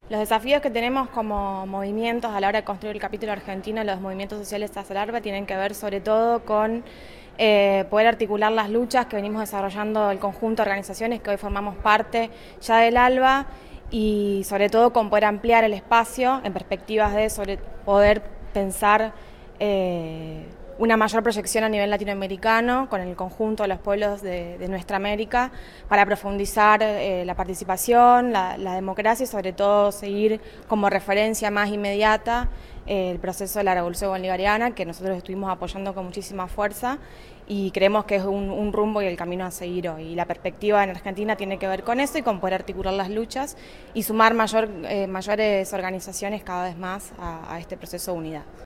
Los desafíos que tenemos como movimientos a la hora de construir el capítulo argentino, los movimientos sociales ASALARBA, tienen que ver sobre todo con poder articular las luchas que venimos desarrollando el conjunto de organizaciones que hoy formamos parte ya del ALBA y sobre todo con poder ampliar el espacio en perspectivas de poder pensar una mayor proyección a nivel latinoamericano con el conjunto de los pueblos de nuestra América para profundizar la participación, la democracia y sobre todo seguir como referencia más inmediata el proceso de la revolución bolivariana que nosotros estuvimos apoyando con muchísima fuerza y creemos que es un rumbo y el camino a seguir hoy. Y la perspectiva en Argentina tiene que ver con eso y con poder articular las luchas y sumar mayores organizaciones cada vez más a este proceso de unidad.